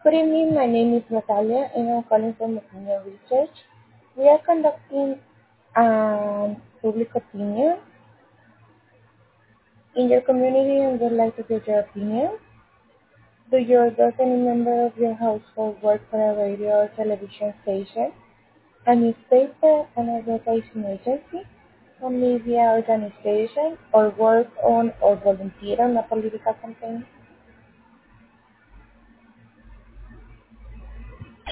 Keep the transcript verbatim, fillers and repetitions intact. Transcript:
Good evening. My name is Natalia, and I'm calling from Opinion Research. We are conducting um, public opinion in your community and would like to get your opinion. Do your does any member of your household work for a radio or television station, a newspaper, an advertising agency, a media organization, or work on or volunteer on a political campaign?